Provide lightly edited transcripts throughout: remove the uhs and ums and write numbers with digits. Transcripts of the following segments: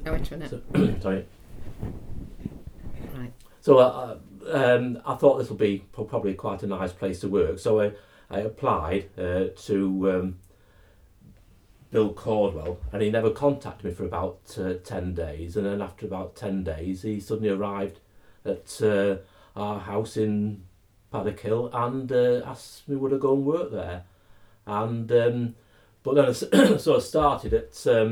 Oh, which one? Sorry. Right. So I thought this would be probably quite a nice place to work. So I applied to Bill Caldwell, and he never contacted me for about 10 days. And then after about 10 days, he suddenly arrived at our house in Paddock and asked me would I go and work there. And but then I sort of started at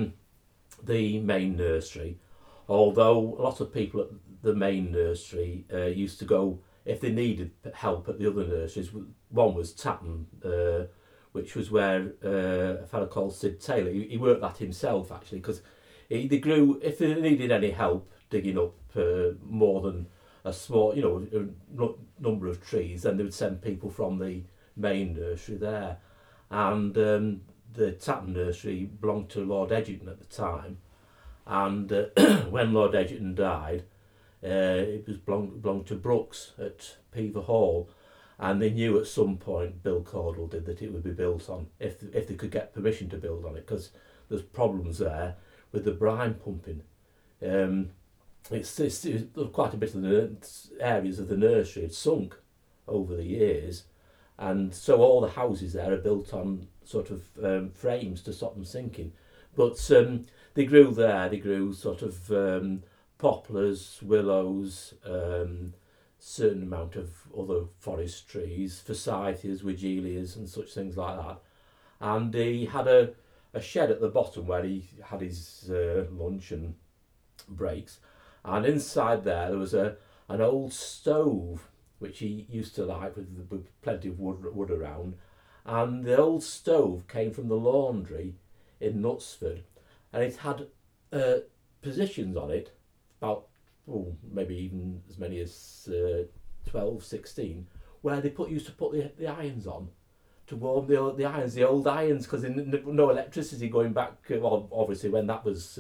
the main nursery, although a lot of people at the main nursery used to go if they needed help at the other nurseries. One was Tatton, which was where a fellow called Sid Taylor, he worked that himself actually, because they grew, if they needed any help digging up more than a small, number of trees, then they would send people from the main nursery there. And the Tatton nursery belonged to Lord Edgerton at the time, and when Lord Edgerton died, it was belonged to Brooks at Pever Hall, and they knew at some point, Bill Caldwell did, that it would be built on if they could get permission to build on it, because there's problems there with the brine pumping. It's quite a bit of the areas of the nursery had sunk over the years, and so all the houses there are built on sort of frames to stop them sinking. But they grew there. They grew sort of poplars, willows, certain amount of other forest trees, forsythias, wigilias, and such things like that. And he had a shed at the bottom where he had his lunch and breaks. And inside there was an old stove which he used to like with plenty of wood around. And the old stove came from the laundry in Knutsford, and it had positions on it, about maybe even as many as 12, 16, where they used to put the irons on to warm the irons, the old irons, because no electricity going back. Well, obviously when that was,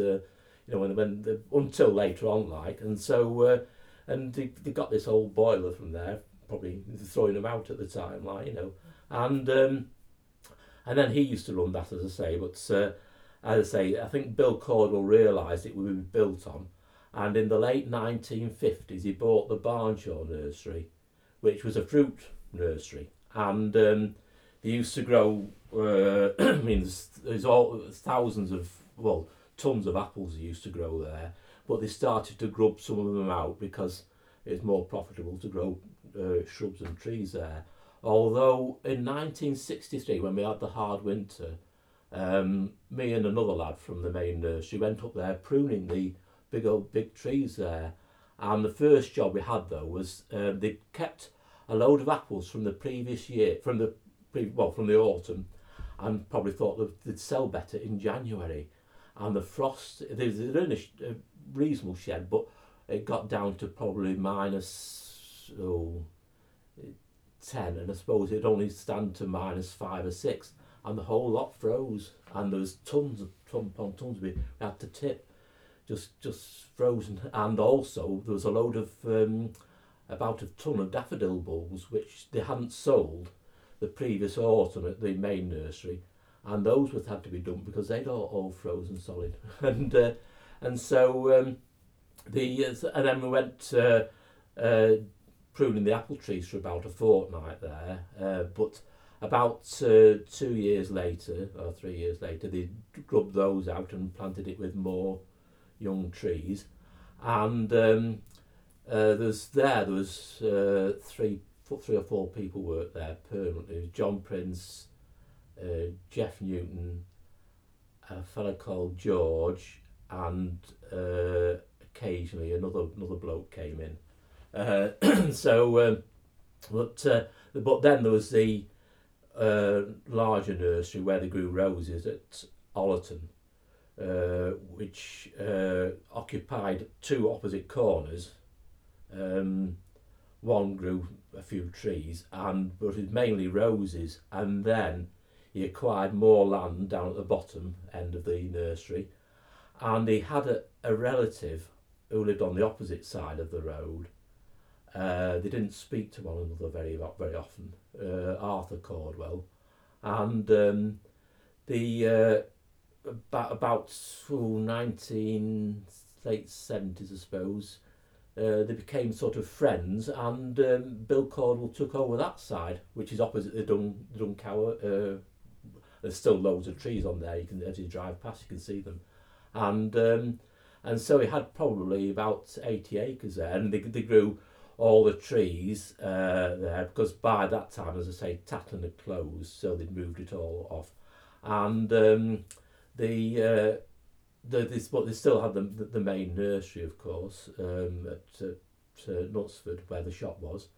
until later on, like, and so and they got this old boiler from there, probably throwing them out at the time, like, and then he used to run that, as I say. But as I say, I think Bill Caldwell realised it would be built on, and in the late 1950s he bought the Barnshaw nursery, which was a fruit nursery, and they used to grow. There's all thousands of tons of apples they used to grow there, but they started to grub some of them out because it's more profitable to grow shrubs and trees there. Although in 1963, when we had the hard winter, me and another lad from the main nursery went up there pruning the big trees there, and the first job we had though was they kept a load of apples from the previous year, from the autumn, and probably thought that they'd sell better in January. And the frost, they were in a reasonable shed, but it got down to probably minus 10, and I suppose it'd only stand to minus 5 or 6, and the whole lot froze, and there was tons upon tons we had to tip, just frozen. And also there was a load of about a ton of daffodil bulbs which they hadn't sold the previous autumn at the main nursery, and those would have to be dumped because they'd all frozen solid. And so and then we went pruning the apple trees for about a fortnight there, but about 2 years later or 3 years later they grubbed those out and planted it with more young trees. And there was 3 or 4 people worked there permanently. John Prince, Jeff Newton, a fellow called George, and occasionally another bloke came in. But then there was the larger nursery where they grew roses at Ollerton, which occupied 2 opposite corners. One grew a few trees, but it was mainly roses, and then he acquired more land down at the bottom end of the nursery, and he had a relative who lived on the opposite side of the road. They didn't speak to one another very often, Arthur Caldwell, and late 70s, I suppose. They became sort of friends, and Bill Cordwell took over that side, which is opposite the Duncower. There's still loads of trees on there. You can, as you drive past, you can see them, and so he had probably about 80 acres there, and they grew all the trees there, because by that time, as I say, Tatton had closed, so they'd moved it all off, and but they still had the main nursery, of course, at Knutsford, where the shop was,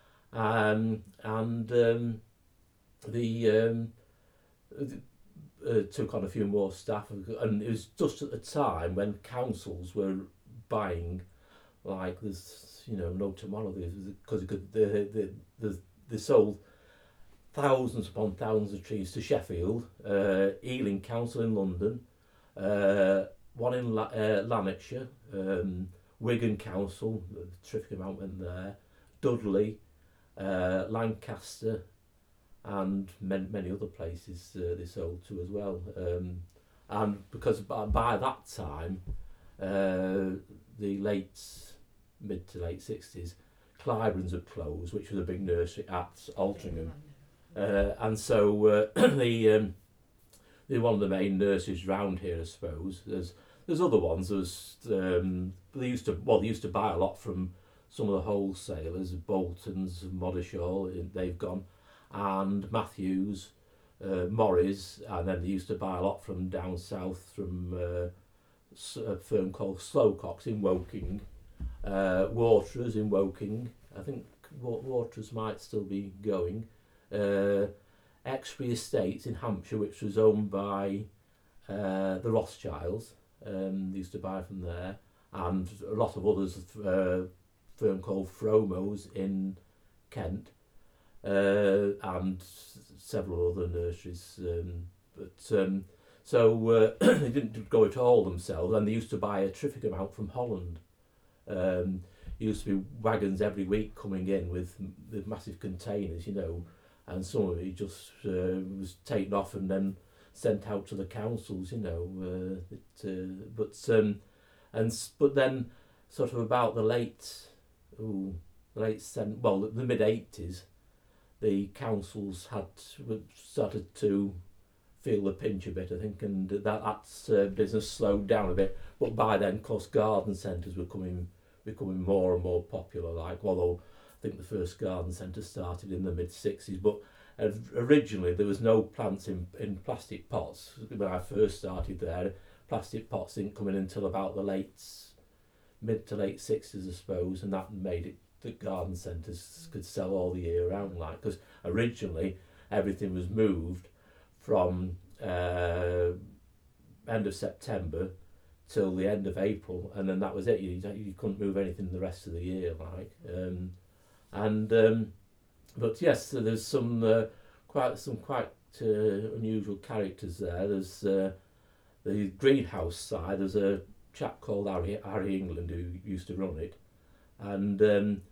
took on a few more staff, and it was just at the time when councils were buying, like, there's no tomorrow, because they sold thousands upon thousands of trees to Sheffield, Ealing Council in London, one in Lanarkshire, Wigan Council, a terrific amount went there, Dudley, Lancaster, and many other places they sold to as well. And because by that time, the mid to late 60s, Clyburns had closed, which was a big nursery at Altrincham. And so they're one of the main nurseries round here, I suppose. There's other ones. They used to buy a lot from some of the wholesalers, Bolton's, Modishall, they've gone, and Matthews, Morris, and then they used to buy a lot from down south from a firm called Slowcocks in Woking, Waterers in Woking. I think Waterers might still be going. Exbury Estates in Hampshire, which was owned by the Rothschilds, they used to buy from there, and a lot of others, a firm called Fromos in Kent, and several other nurseries. So they didn't go it all themselves, and they used to buy a terrific amount from Holland. There used to be wagons every week coming in with massive containers, and some of it just was taken off and then sent out to the councils, but then sort of about the the mid 80s, the councils started to feel the pinch a bit, I think, and that's business slowed down a bit. But by then, of course, garden centres were becoming more and more popular. Although I think the first garden centre started in the mid 60s, but originally there was no plants in plastic pots. When I first started there, plastic pots didn't come in until about the mid to late 60s, I suppose, and that made it that garden centres could sell all the year round, because originally everything was moved from end of September till the end of April, and then that was it. You couldn't move anything the rest of the year, but yes, so there's some quite unusual characters there. There's the greenhouse side. There's a chap called Harry England who used to run it, and him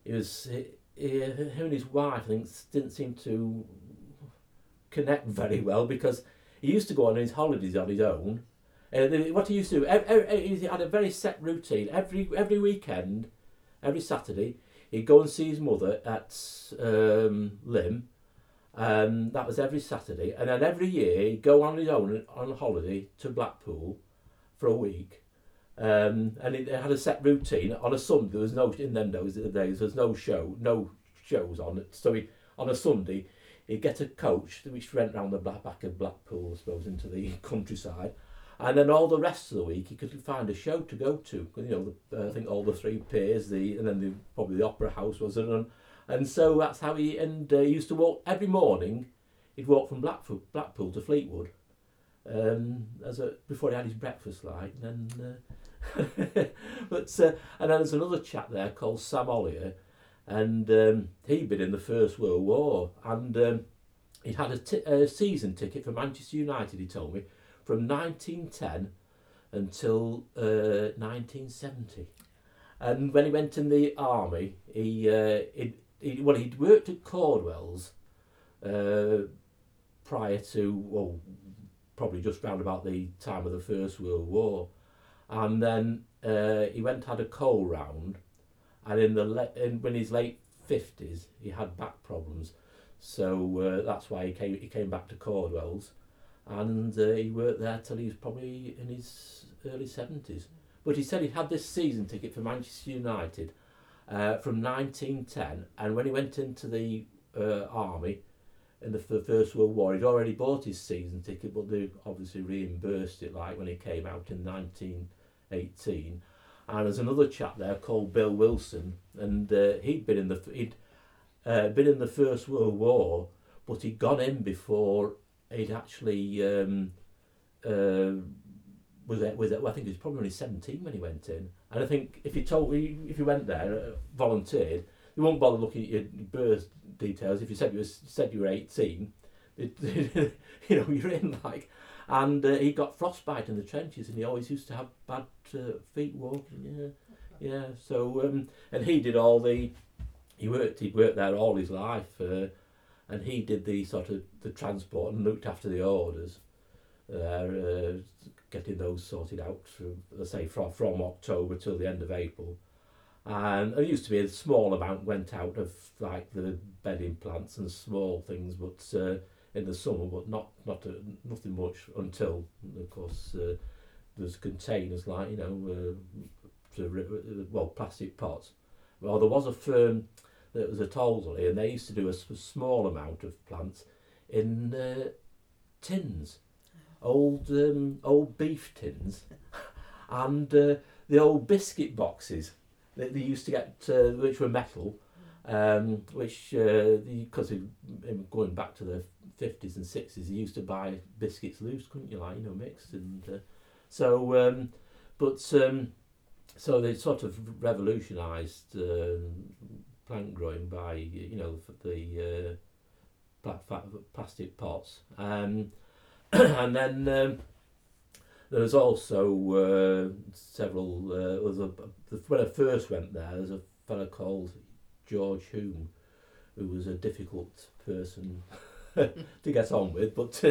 and his wife, I think, didn't seem to connect very well, because he used to go on his holidays on his own. What he used to do, he had a very set routine. Every weekend, every Saturday, he'd go and see his mother at Lymm. That was every Saturday, and then every year he'd go on his own on holiday to Blackpool for a week. And it had a set routine. On a Sunday, there was no, in them days, there's no shows on it. So on a Sunday, he'd get a coach which went round the back of Blackpool, I suppose, into the countryside, and then all the rest of the week he could find a show to go to. I think all the Three Piers, and then probably the Opera House was it, and so that's how he used to walk every morning. He'd walk from Blackpool to Fleetwood, before he had his breakfast, and then and then there's another chap there called Sam Ollier, and he'd been in the First World War, and he'd had a season ticket for Manchester United, he told me, from 1910 until 1970. And when he went in the army, he'd worked at Cordwell's prior to, probably just round about the time of the First World War. And then he went had a coal round, and in when his late 50s he had back problems, so that's why he came back to Cordwell's, and he worked there till he was probably in his early 70s. But he said he had this season ticket for Manchester United from 1910, and when he went into the army in the First World War, he'd already bought his season ticket, but they obviously reimbursed it like when he came out in 1918. And there's another chap there called Bill Wilson, and he'd been in the First World War, but he'd gone in before he'd actually was I think he was probably only 17 when he went in. And I think if you went there, volunteered, they won't bother looking at your birth details. If you said you were 18, you're in like. And he got frostbite in the trenches, and he always used to have bad feet walking. Yeah. So and he did he'd worked there all his life, and he did the sort of the transport and looked after the orders there, getting those sorted out from October till the end of April. And there used to be a small amount went out of like the bedding plants and small things, but in the summer, but nothing much until, of course, there's containers like plastic pots. Well, there was a firm that was at Alderley, and they used to do a small amount of plants in tins, old beef tins, and the old biscuit boxes that they used to get, which were metal, which because going back to the 50s and 60s, you used to buy biscuits loose, couldn't you, mixed, and so they sort of revolutionised plant growing by the plastic pots, and then there was also several. When I first went there, there's a fellow called George Hume, who was a difficult person to get on with, but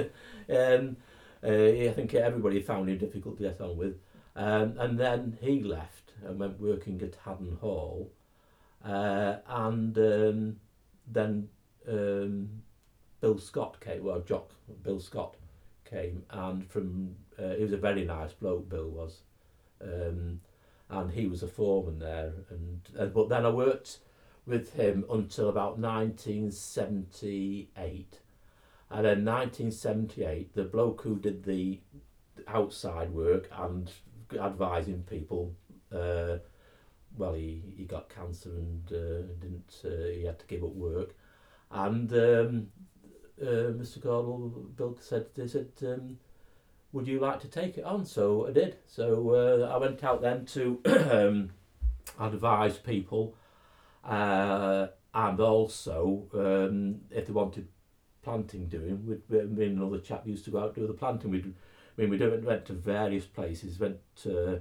I think everybody found him difficult to get on with. And then he left and went working at Haddon Hall, and then Bill Scott came. Bill Scott came, and he was a very nice bloke. Bill was, and he was a foreman there. But then I worked with him until about 1978. And then 1978, the bloke who did the outside work and advising people, he got cancer and he had to give up work. And Mr. Gordle, Bill said, would you like to take it on? So I did. So I went out then to advise people, and also if they wanted planting doing, me and another chap used to go out and do the planting. We went to various places, went to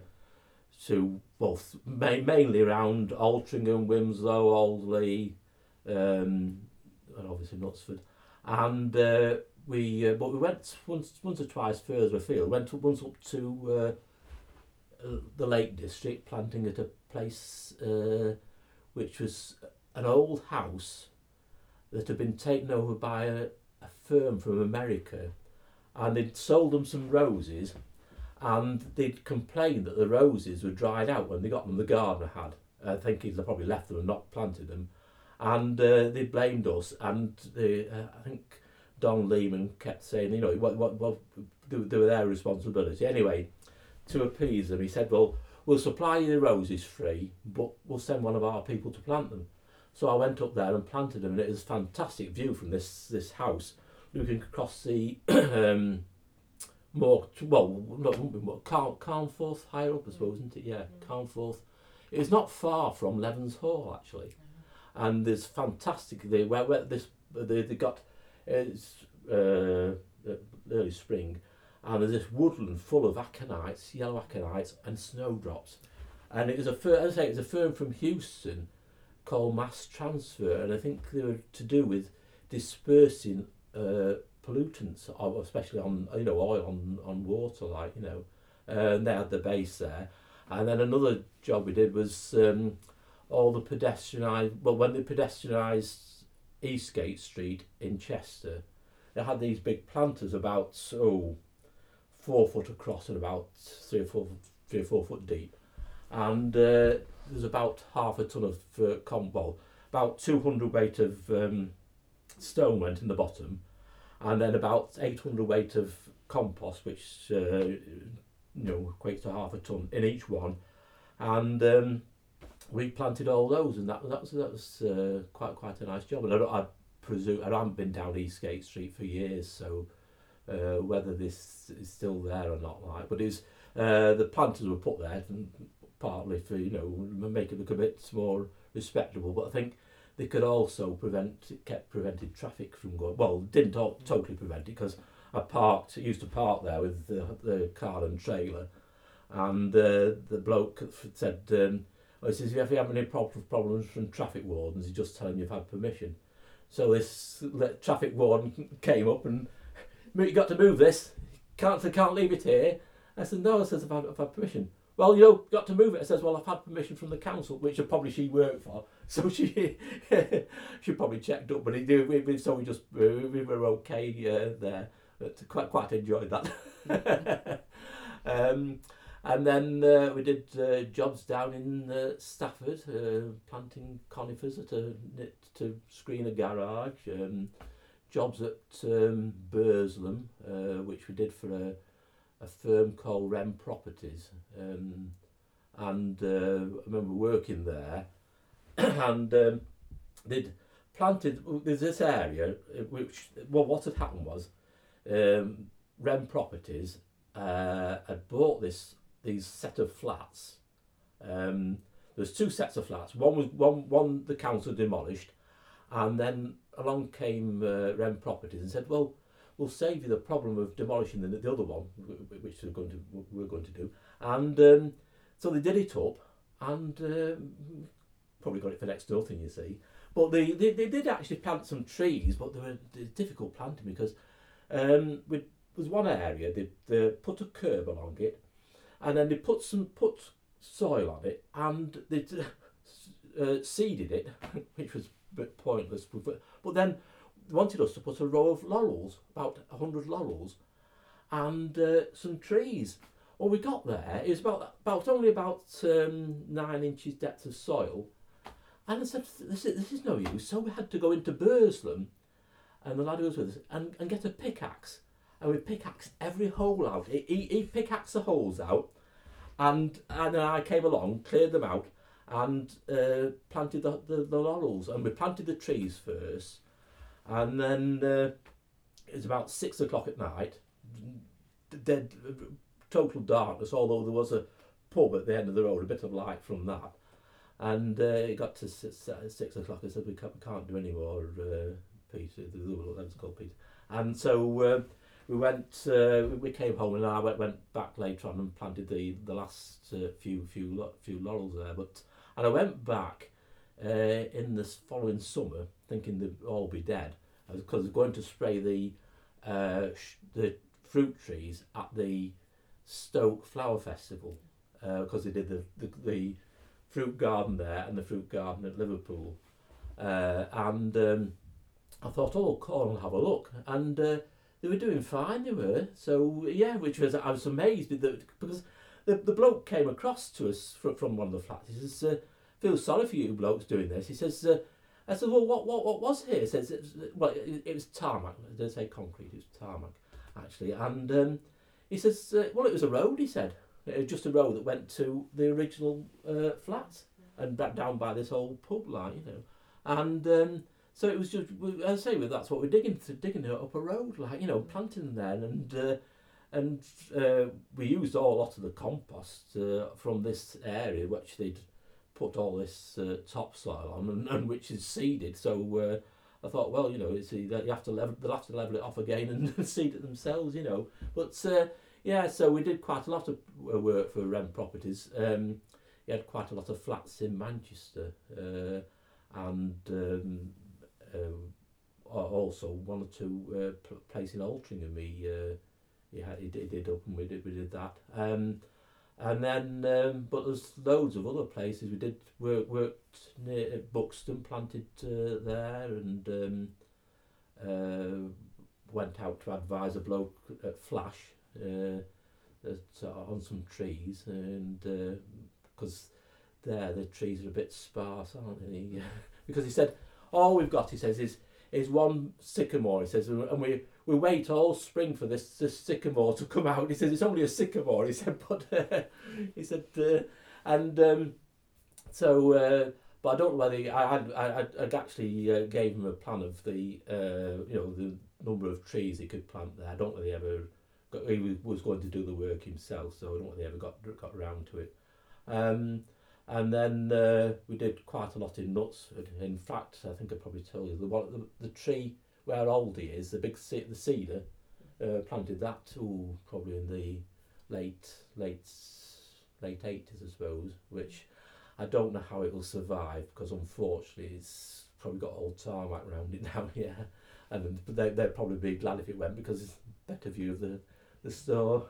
mainly around Altrincham, Wilmslow, Alderley, and obviously Knutsford, and we went once or twice further afield. Went once up to the Lake District, planting at a place which was an old house that had been taken over by a firm from America, and they'd sold them some roses, and they'd complained that the roses were dried out when they got them. The gardener had, thinking they probably left them and not planted them, and they blamed us. And I think Don Lehman kept saying, what they were their responsibility. Anyway, to appease them, he said, well, we'll supply you the roses free, but we'll send one of our people to plant them. So I went up there and planted them, and it was a fantastic view from this house, looking across the Carnforth, higher up, I suppose, isn't it? Yeah, Carnforth. It was not far from Levens Hall, actually, and there's fantastic. They got it's early spring, and there's this woodland full of aconites, yellow aconites, and snowdrops, and it was a firm from Houston called Mass Transfer, and I think they were to do with dispersing pollutants, especially on oil on water, like and they had the base there. And then another job we did was all the when they pedestrianised Eastgate Street in Chester, they had these big planters about 4 foot across and about 3 or 4 foot deep, and there's about half a ton of about 200 weight of stone went in the bottom, and then about 800 weight of compost, which equates to half a ton in each one, and we planted all those, and that was quite a nice job. And I presume I haven't been down Eastgate Street for years, so whether this is still there or not, but it's the planters were put there partly for make it look a bit more respectable, but I think they could also prevented traffic from going. Well, didn't totally prevent it, because I used to park there with the car and trailer, and the bloke said, he says, if you have any problems from traffic wardens, you just tell them you've had permission. So this traffic warden came up and, you got to move this. Can't leave it here. I said, no. I says, I've had permission. Well, got to move it. I says, well, I've had permission from the council, which she worked for. So she probably checked up, but so we were okay there. But quite enjoyed that. And then we did jobs down in Stafford, planting conifers to screen a garage. Jobs at Burslem, which we did for a firm called Wren Properties, and I remember working there, and they'd planted. There's this area which, what had happened was, Wren Properties had bought these set of flats. There's 2 sets of flats. One the council demolished, and then along came Wren Properties and said, well, we'll save you the problem of demolishing the other one, which we're going to do. And so they did it up, and probably got it for next to nothing, you see. But they did actually plant some trees, but they were difficult planting, because there was one area, they put a curb along it, and then they put soil on it, and they seeded it, which was a bit pointless. But then they wanted us to put a row of laurels, about 100 laurels, and some trees. Well, we got there, it was only about 9 inches depth of soil, and I said, this is no use. So we had to go into Burslem, and the lad who was with us, and get a pickaxe. And we pickaxed every hole out. He pickaxed the holes out, and then I came along, cleared them out, and planted the laurels. And we planted the trees first, and then it was about 6 o'clock at night, dead, total darkness, although there was a pub at the end of the road, a bit of light from that. And it got to 6 o'clock. I said, we can't do any more, Peter. That was called Peter. And so we came home, and I went back later on and planted the last few laurels there. And I went back in this following summer, thinking they'd all be dead, because I was going to spray the fruit trees at the Stoke Flower Festival, because they did the fruit garden there and the fruit garden at Liverpool, and I thought, oh, call and have a look, and they were doing fine. They were, so yeah, I was amazed because the bloke came across to us from one of the flats. He says, "Feel sorry for you blokes doing this." He says, I said, "Well, what was here?" He says, it was tarmac. I didn't say concrete. It was tarmac, actually, and he says, "Well, it was a road." He said, "It was just a road that went to the original flats and back down by this old pub line, and." So it was just, as I say, that's what we're digging up a road, planting there, and we used a lot of the compost from this area, which they'd put all this topsoil on, and which is seeded. So I thought, well, they'll have to level it off again and seed it themselves, But yeah, so we did quite a lot of work for Wren Properties. We had quite a lot of flats in Manchester, and also one or two places in Altrincham. He did up, and we did that. And then, but there's loads of other places. We did worked near Buxton, planted there, and went out to advise a bloke at Flash on some trees, and because there the trees are a bit sparse, aren't they? Because he said, all we've got, he says, is one sycamore. He says, and we wait all spring for this sycamore to come out. He says it's only a sycamore. He said, but he said, but I don't know whether I'd actually gave him a plan of the the number of trees he could plant there. I don't know whether he ever he was going to do the work himself, so I don't know whether he ever got around to it. And then we did quite a lot in Knutsford. In fact, I think I probably told you the tree where Aldi is, the cedar, planted that probably in the late 80s, I suppose. Which I don't know how it will survive, because unfortunately it's probably got old tarmac around it now. Yeah, and they'd probably be glad if it went, because it's a better view of the store.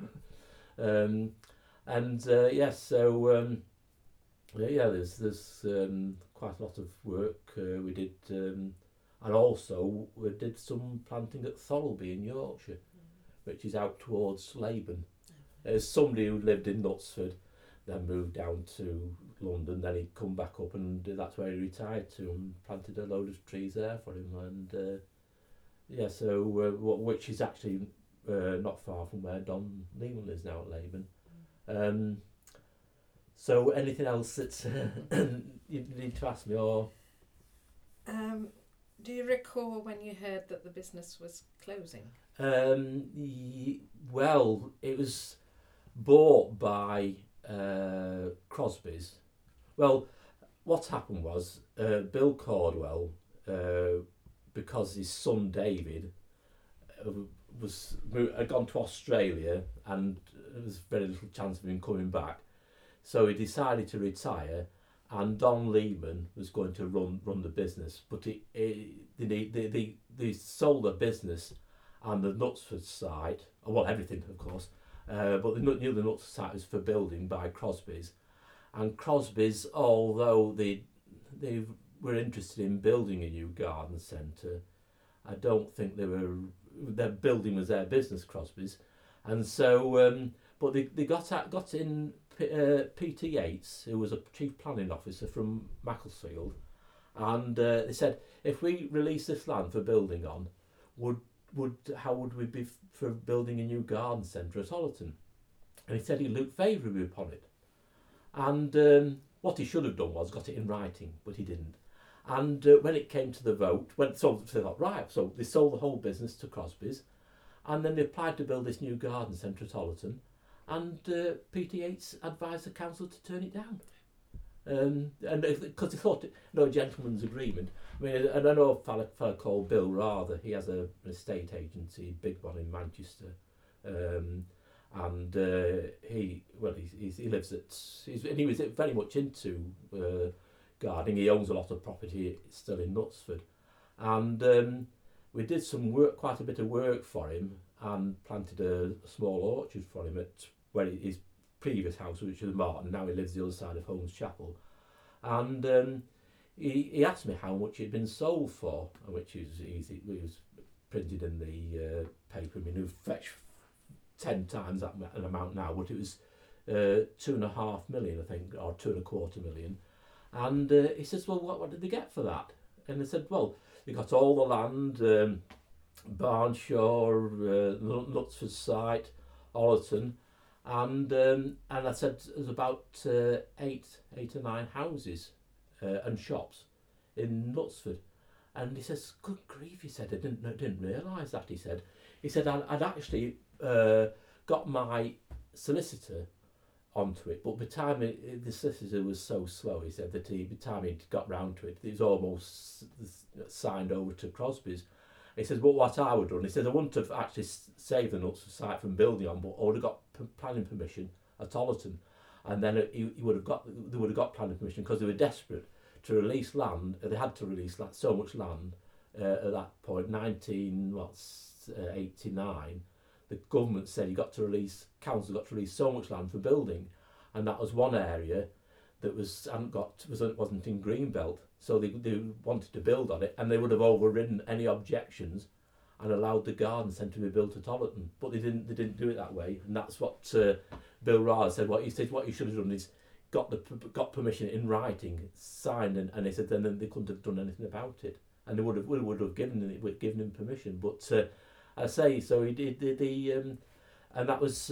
There's quite a lot of work we did, and also we did some planting at Thorolby in Yorkshire, which is out towards Laban. As somebody who lived in Knutsford, then moved down to London, then he'd come back up, and that's where he retired to, and planted a load of trees there for him, and which is actually not far from where Don Lehman is now at Laban. So anything else that you need to ask me, or? Do you recall when you heard that the business was closing? Well, it was bought by Crosby's. Well, what happened was Bill Cordwell, because his son David had gone to Australia, and there was very little chance of him coming back. So he decided to retire, and Don Lehman was going to run the business. But they sold the business and the Knutsford site, well, everything of course, but the Knutsford site was for building by Crosby's. And Crosby's, although they were interested in building a new garden centre, I don't think their building was their business, Crosby's. And so, but they got in Peter Yates, who was a chief planning officer from Macclesfield, and they said, if we release this land for building on, how would we be for building a new garden centre at Ollerton? And he said he looked favourably upon it. And what he should have done was got it in writing, but he didn't. And when it came to the vote, they thought, right, so they sold the whole business to Crosby's, and then they applied to build this new garden centre at Ollerton, and Peter Yates advised the council to turn it down. And because they thought, a gentleman's agreement. I mean, and I know a fella called Bill Rather, he has an estate agency, big one in Manchester, and he lives and he was very much into gardening. He owns a lot of property still in Knutsford, and we did quite a bit of work for him, and planted a small orchard for him at where his previous house, which was Martin. Now he lives the other side of Holmes Chapel, and he asked me how much it had been sold for, which is easy. It was printed in the paper. I mean, it would fetch 10 times that an amount now, but it was 2.5 million, I think, or 2.25 million. And he says, well, what did they get for that? And they said, well, they got all the land, Barnshaw, Knutsford site, Ollerton, and I said there's about 8 or 9 houses and shops in Knutsford. And he says, good grief, he said, I didn't realise that, he said. I'd actually got my solicitor onto it, but by the time the solicitor was so slow, he said that by the time he'd got round to it, it was almost signed over to Crosby's. He says, but what I would have done, he said, I wouldn't have actually saved the Knutsford site from building on, but I would have got planning permission at Ollerton, and then they would have got planning permission, because they were desperate to release land. They had to release so much land at that point, 1989, the government said council got to release so much land for building, and that was one area that wasn't in Greenbelt, so they wanted to build on it, and they would have overridden any objections and allowed the garden centre to be built at Ollerton, but they didn't do it that way, and that's what Bill Rada said. What he should have done is got permission in writing, signed, and he said then they couldn't have done anything about it, and they would have given him permission. But I say so he did the and that was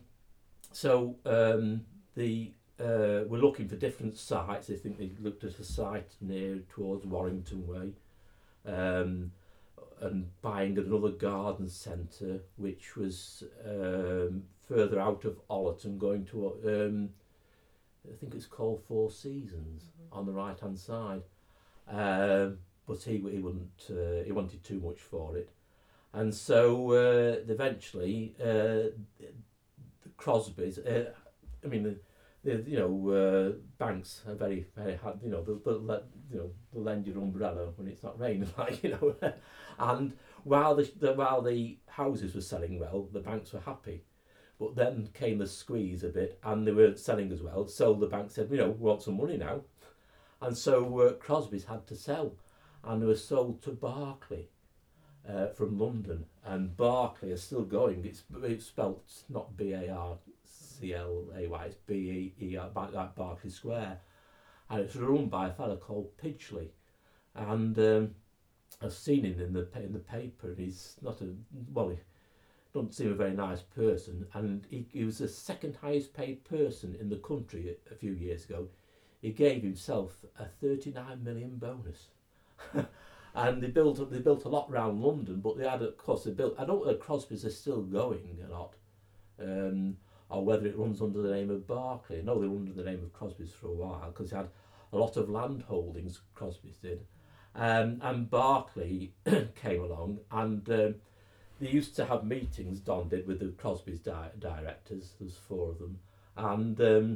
we're looking for different sites. I think they looked at a site near towards Warrington Way, and buying another garden centre which was further out of Ollerton, going to I think it's called Four Seasons on the right hand side, but he wouldn't. He wanted too much for it, and so eventually the Crosbys. I mean, the banks are very very hard. They'll lend your umbrella when it's not raining, and while the houses were selling well, the banks were happy. But then came the squeeze a bit, and they weren't selling as well. So the bank said, we want some money now. And so Crosby's had to sell. And they were sold to Barclay from London. And Barclay is still going. It's spelt not Barclay, it's Beer, like Berkeley Square. And it's run by a fellow called Pidgley. And I've seen him in the paper. And he's not doesn't seem a very nice person, and he was the second highest paid person in the country a few years ago. He gave himself a 39 million bonus. And they built a lot around London, but they had, of course, I don't know whether Crosby's are still going or not, or whether it runs under the name of Barclay. I know they were under the name of Crosby's for a while, because they had a lot of land holdings, Crosby's did. And Barclay came along, and they used to have meetings, Don did, with the Crosby's directors. There's 4 of them, and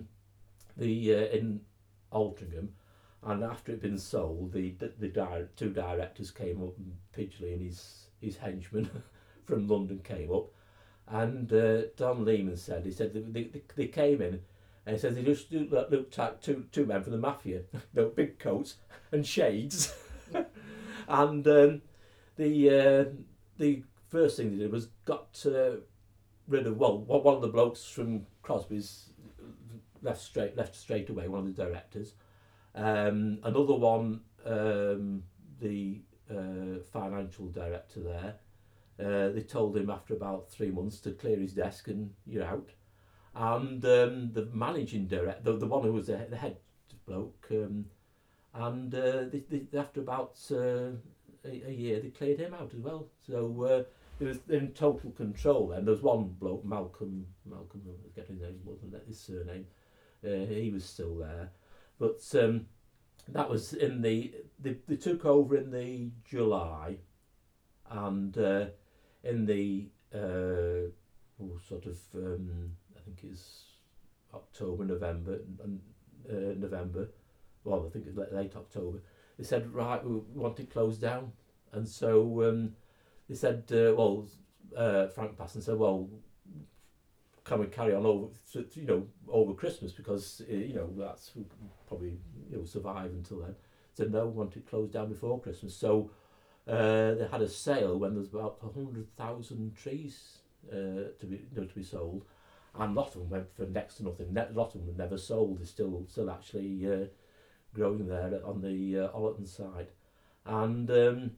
in Altrincham. And after it had been sold, the 2 directors came up, and Pidgley and his henchman from London came up, and Don Lehman said they came in, and he said they just looked like two men from the mafia, big coats and shades, and the first thing they did was got rid of one of the blokes from Crosby's left straight away, one of the directors. Another one, the financial director there, they told him after about 3 months to clear his desk and you're out. And the managing director, the one who was the head bloke, and they after about a year they cleared him out as well. So it was in total control then. There was one bloke, Malcolm, I was getting his name, wasn't his surname, he was still there. But that was in they took over in the July, and in the I think it's October, November, November. Well, I think it's late October. They said, right, we want it closed down, and so they said, Frank Passon said, well, can we carry on over Christmas, because that's probably survive until then. Said no, we want it closed down before Christmas. So they had a sale when there's about 100,000 trees to be sold, and a lot of them went for next to nothing. A lot of them were never sold. They're still actually growing there on the Ollerton side, and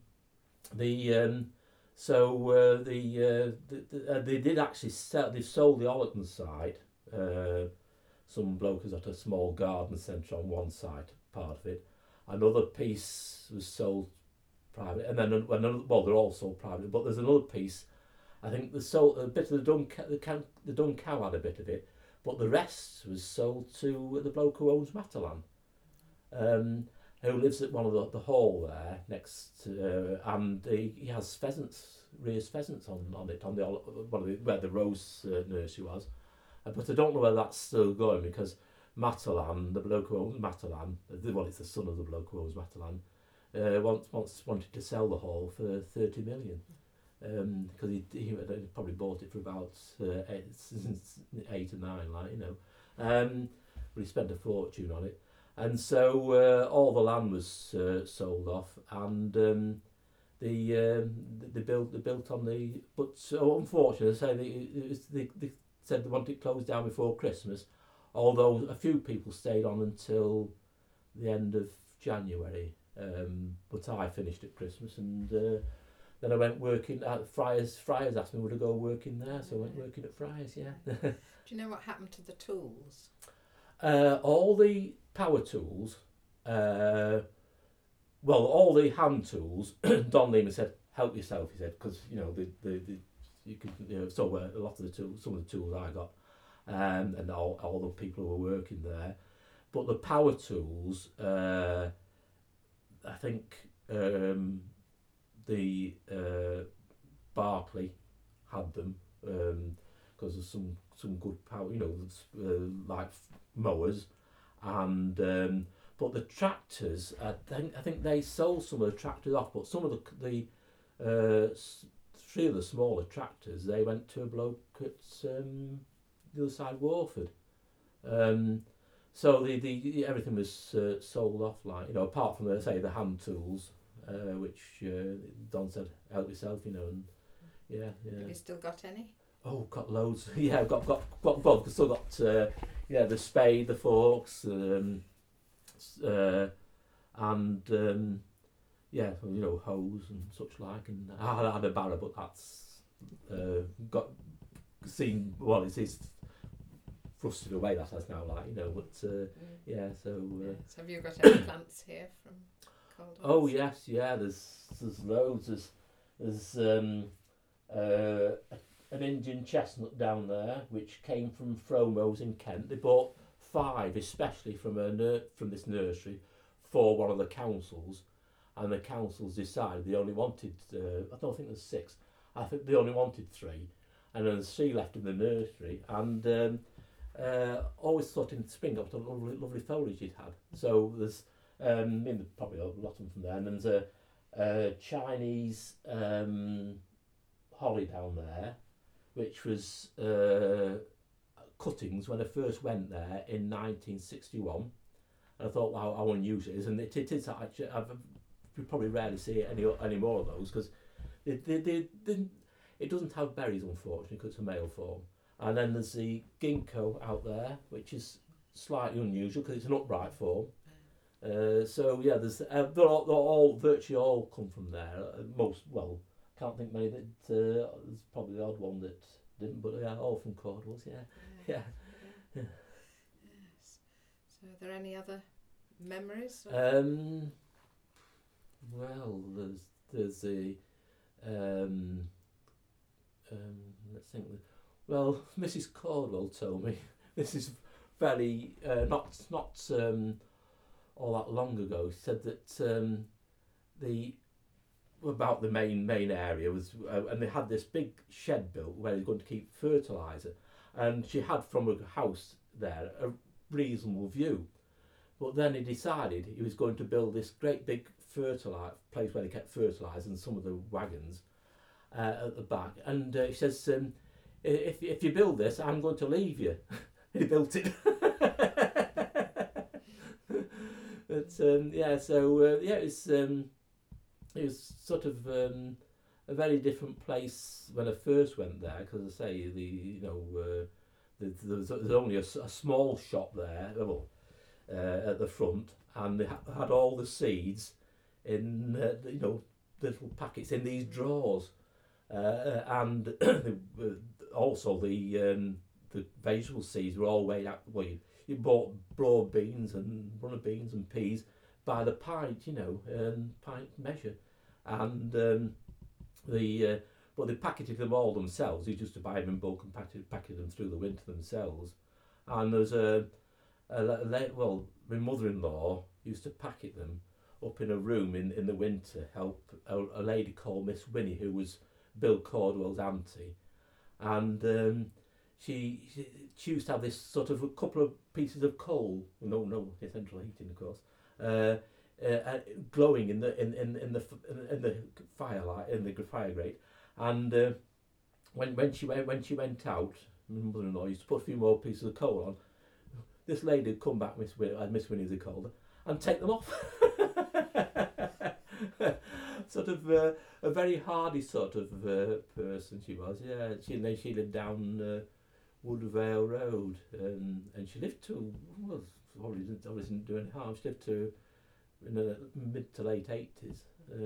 they did actually sell. They sold the Ollerton side. Some bloke has got a small garden centre on one side, part of it. Another piece was sold private, and then they're all sold privately. But there's another piece. I think they sold a bit of the Dun Cow had a bit of it, but the rest was sold to the bloke who owns Matalan, who lives at one of the hall there next, and he has rears pheasants on it, on where the rose nursery was. But I don't know whether that's still going, because Matalan, the bloke who owns Matalan, it's the son of the bloke who owns Matalan, once wanted to sell the hall for 30 million. Because he had probably bought it for about 8 or 9, like, you know. But he spent a fortune on it. And so all the land was sold off, and they built on the. But so unfortunately, they said they wanted it closed down before Christmas, although a few people stayed on until the end of January. But I finished at Christmas, and then I went working at Friars. Friars asked me would I go working there, so I went working at Friars. Yeah. Do you know what happened to the tools? All the power tools, all the hand tools. Don Lehman said, "Help yourself," he said, because you know you could, you know, so a lot of the tools, some of the tools I got, and all the people who were working there, but the power tools, I think the Barclay had them because there's some good power, you know, like mowers, and but the tractors, I think they sold some of the tractors off, but some of the 3 of the smaller tractors, they went to a bloke at the other side of Warford. So the everything was sold off, like, you know, apart from the hand tools, which Don said, help yourself, you know, and yeah. Have you still got any? Oh, got loads. Yeah, I've got still got the spade, the forks, and you know, hose and such like, and I had a barrow, but that's got seen. Well, it's rusted away. That has now, like, you know. But So have you got any plants here from Caldwell? Oh yes, yeah. There's loads. There's an Indian chestnut down there, which came from Fromo's in Kent. They bought 5, especially from this nursery, for one of the councils, and the councils decided they only wanted. I don't think there's 6. I think they only wanted 3, and then 3 left in the nursery. And always thought in spring up to lovely foliage it had. So there's probably a lot of them from there. And there's a Chinese holly down there, which was cuttings when I first went there in 1961. And I thought, wow, how unusual it is. And it is actually, you probably rarely see any more of those, because it doesn't have berries, unfortunately, because it's a male form. And then there's the ginkgo out there, which is slightly unusual because it's an upright form. So yeah, there's virtually all come from there. Can't think many that there's probably the odd one that didn't, but yeah, all from Cordwells. Yeah. Yes. So are there any other memories? Well, there's the let's think. Well, Mrs. Cordwell told me this is very not all that long ago. She said that about the main area was, and they had this big shed built where they were going to keep fertiliser, and she had from her house there a reasonable view. But then he decided he was going to build this great big place where they kept fertiliser and some of the wagons at the back. And she says, if you build this, I'm going to leave you. He built it. But it was sort of a very different place when I first went there, because I say there's only a small shop there, at the front, and they had all the seeds in little packets in these drawers, and also the vegetable seeds were all weighed out. Well, you bought broad beans and runner beans and peas by the pint, pint measure, and but they packeted them all themselves. You used to buy them in bulk and packet them through the winter themselves. And there's my mother-in-law used to packet them up in a room in the winter. Help a lady called Miss Winnie, who was Bill Cordwell's auntie, and she used to have this sort of a couple of pieces of coal, no central heating, of course, glowing in the firelight, in the fire grate. And when she went out, my mother-in-law used to put a few more pieces of coal on. This lady would come back, Miss Winnie as they called her, and take them off. Sort of a very hardy sort of person she was. Yeah, she lived down Woodvale Road, and she lived to, well, obviously didn't do any harm. She lived to in the mid to late 80s,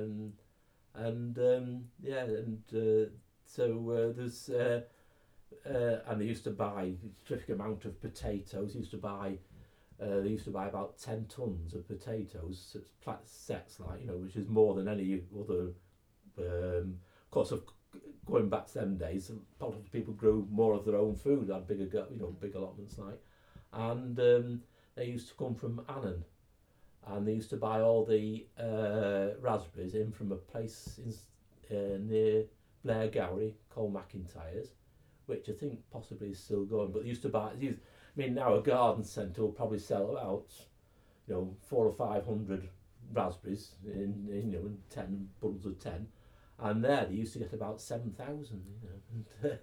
so there's and they used to buy a terrific amount of potatoes. They used to buy about 10 tons of potatoes, sets, like, which is more than any other. Of course, going back to them days, a lot of people grew more of their own food, had big allotments, like, and they used to come from Annan, and they used to buy all the raspberries in from a place near Blair Gowrie called McIntyre's, which I think possibly is still going. But they used to buy. Now a garden centre will probably sell about 400 or 500 raspberries in 10 bundles of 10, and there they used to get about 7,000.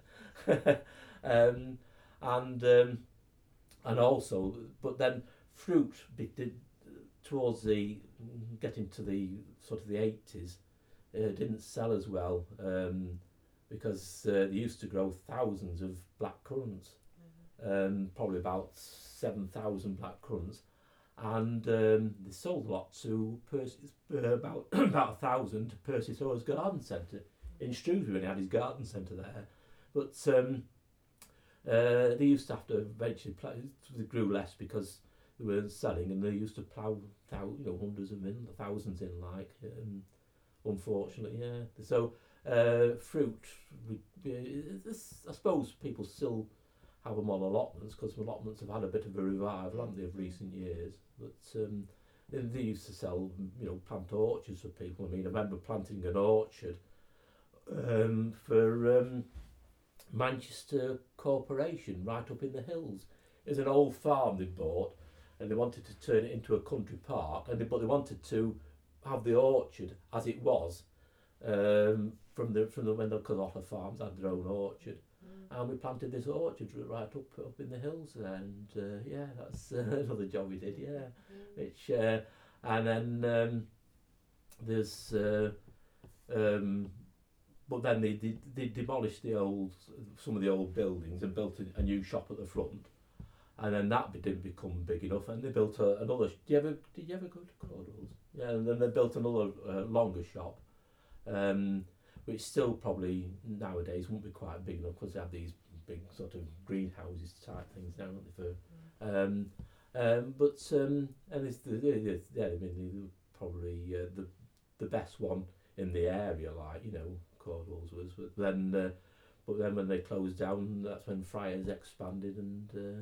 And also, but then fruit towards the getting to the sort of the 80s didn't sell as well, because they used to grow thousands of black currants, probably about 7,000 black currants, and they sold a lot to about 1,000 to Percy Thor's Garden Centre in Shrewsbury when he had his garden centre there. But they used to have to eventually plough. They grew less because they weren't selling, and they used to plough hundreds of thousands in, like, unfortunately, yeah. So fruit, I suppose people still have them on allotments, because allotments have had a bit of a revival, haven't they, of recent years. But they used to sell, plant orchards for people. I remember planting an orchard for Manchester Corporation right up in the hills. It was an old farm they bought, and they wanted to turn it into a country park, but they wanted to have the orchard as it was from the when a lot of farms had their own orchard. And we planted this orchard right up in the hills there, and that's another job we did, which and then there's but then they demolished some of the old buildings and built a new shop at the front, and then that didn't become big enough, and they built another. Did you ever go to Cordwell's? Yeah, and then they built another longer shop, which still probably nowadays wouldn't be quite big enough, because they have these big sort of greenhouses type things now, don't they? And it's probably the best one in the area, like, Cordwell's was. But then when they closed down, that's when Friars expanded, and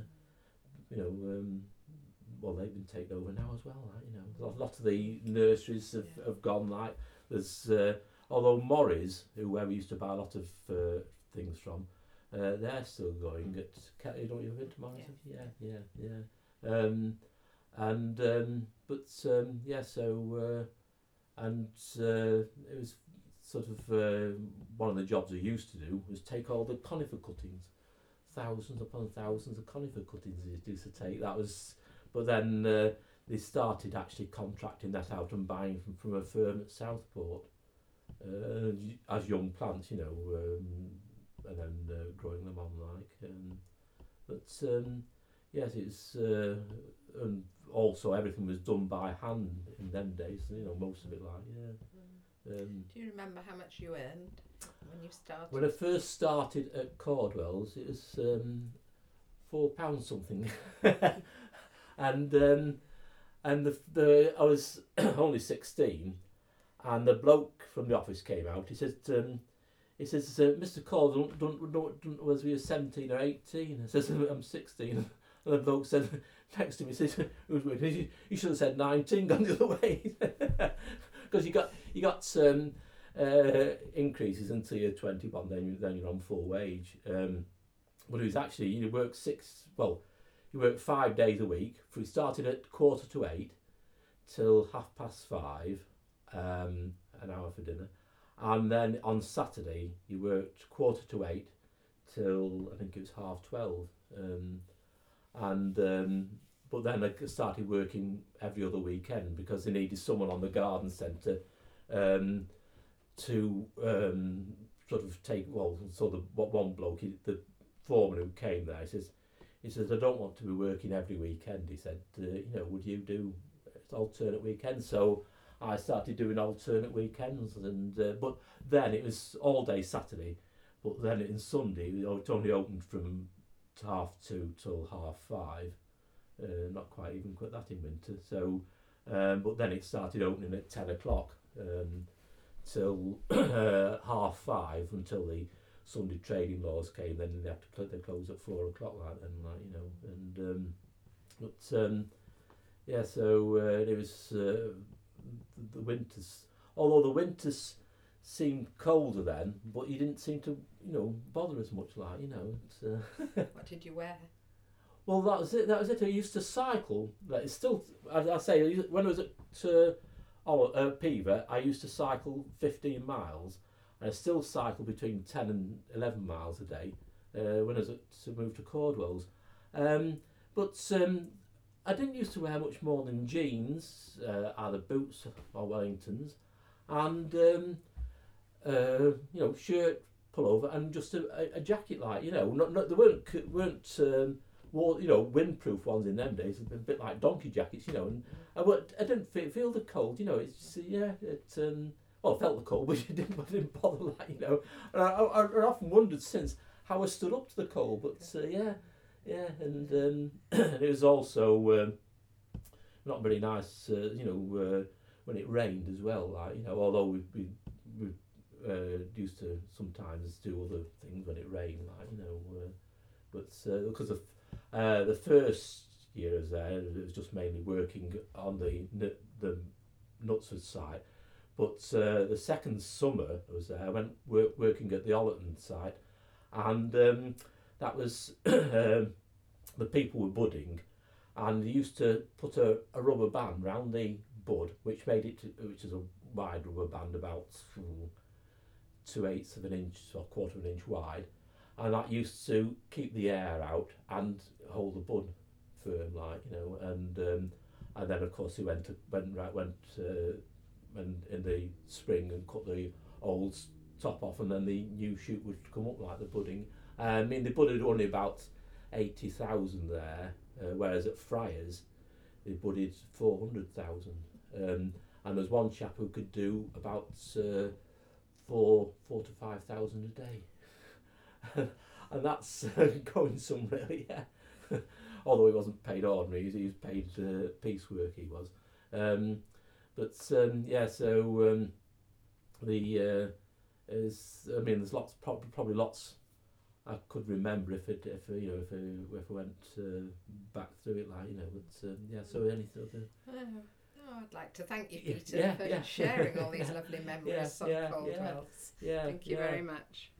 they've been taken over now as well. Like, a lot of the nurseries have gone. Like, there's although Morris, who we used to buy a lot of things from, they're still going. Don't you been to Morris? Yeah. It was sort of one of the jobs I used to do was take all the conifer cuttings, thousands upon thousands of conifer cuttings they used to take. That was, but then they started actually contracting that out and buying from a firm at Southport as young plants, and then growing them on, like. Yes, it's and also everything was done by hand in them days. Most of it, like, Do you remember how much you earned when you started? When I first started at Cordwell's, it was £4 something, and I was only 16, and the bloke from the office came out. He says, Mr. Cordwell, don't was we 17 or 18? I says, I'm 16. And the bloke said next to me, he says, you should have said 19, gone the other way. Because you got increases until you're 21, then you're on full wage. But it was actually, you worked 5 days a week. We started at 7:45 till 5:30, an hour for dinner, and then on Saturday you worked 7:45 till I think it was 11:30, but then I started working every other weekend because they needed someone on the garden centre to sort of take, so one bloke, the foreman who came there, he says, I don't want to be working every weekend. He said, would you do alternate weekends? So I started doing alternate weekends, and but then it was all day Saturday, but then in Sunday it only opened from 2:30 till 5:30. Not quite even quite that in winter. So, but then it started opening at 10 o'clock till 5:30 until the Sunday trading laws came. Then they had to close at 4 o'clock, it was the winters. Although the winters seemed colder then, but you didn't seem to bother as much, What did you wear? Well, that was it. I used to cycle. It's still, I say, when I was at Pever, I used to cycle 15 miles. I still cycle between 10 and 11 miles a day when I was moved to Cordwell's. But I didn't used to wear much more than jeans, either boots or Wellingtons, and shirt, pullover, and just a jacket, there weren't windproof ones in them days, a bit like donkey jackets, and I didn't feel the cold, it's I felt the cold, but I didn't bother that, and I often wondered since how I stood up to the cold, but and it was also not very nice, when it rained as well, although we used to sometimes do other things when it rained, but because of the first year I was there, it was just mainly working on the Knutsford site. But the second summer I was there, I went working at the Ollerton site, and that was the people were budding, and they used to put a rubber band round the bud, which is a wide rubber band, about 2/8 of an inch or 1/4 of an inch wide, and that used to keep the air out and hold the bud firm, and then of course he went in the spring and cut the old top off, and then the new shoot would come up like the budding. They budded only about 80,000 there, whereas at Friars they budded 400,000. And there's one chap who could do about 4,000 to 5,000 a day. And that's going somewhere, yeah. Although he wasn't paid ordinary, he was paid piecework, he was. There's there's lots, probably lots I could remember if I went back through it, So any other. I'd like to thank you, Peter, for sharing all these lovely memories of Caldwell's. Thank you very much.